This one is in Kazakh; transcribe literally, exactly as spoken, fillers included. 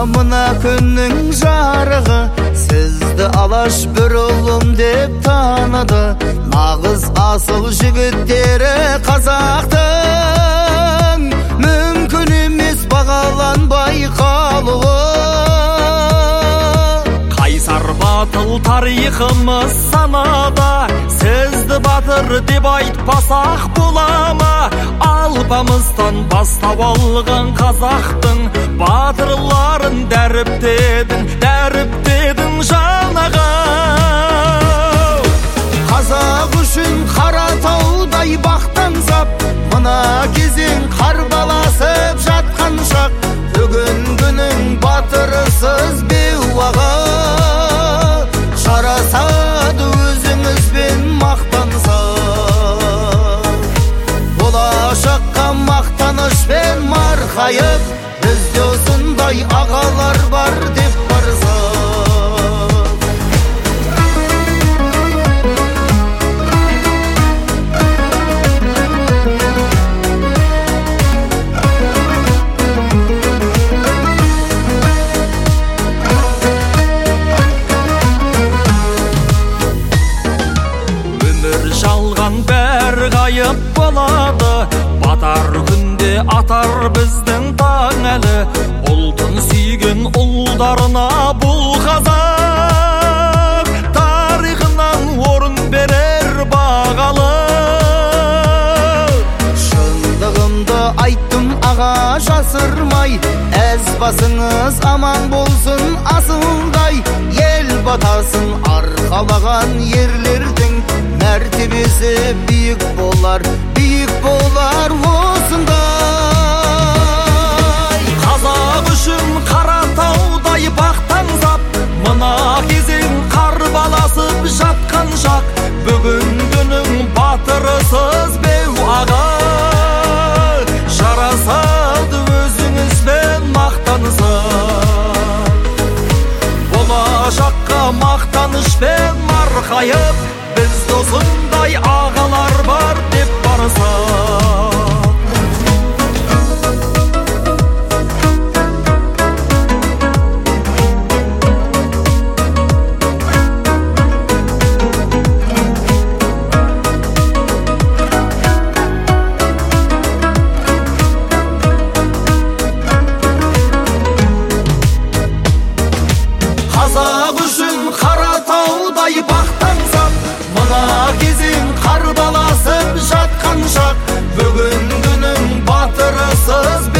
мына күннің жарығы, сізді алаш бір ұлым деп таныды. Нағыз асыл жігіттері қазақтың, мүмкін емес бағаланбай қалуы. Қайсар батыл тарихымыз санада, сізді батыр деп айтпасақ бола ма? Алпамыстан бастап алған қазақтың батырларын дәріптедің, дәріптедің жанаға. Қазақ үшін Қаратаудай бақтансап, мына кезең қарбаласып жатқан шақ. Бүгін күнің батырысыз беуаға, жарасады өзіңізбен мақтанса. Болашаққа мақтанышпен марқайып, бізде осындай ағалар бар деп барса. Жалған бәр ғайып болады, батар күнде атар біздің таң әлі. Ұлтын сүйген ұлдарына бұл қазақ тарихынан орын берер бағалы. Шындығымды айттым аға жасырмай, әз басыңыз аман болсын асылдай. Ел батасын арқалаған ерлердің мәртебесі биік болар, биік болар осындай. Қазақ үшін Қаратаудай бақтансап, мына кезең қарбаласып жатқан шақ. Бүгін күнің батырысыз беу аға, жарасады өзіңізбен мақтанса. Болашаққа мақтанышпен марқайып, бізде осындай ағалар бар деп барса. Қазақ үшін Қаратаудай бақтансап, мына кезең қарбаласып жатқан шақ. Бүгін күнің батырысыз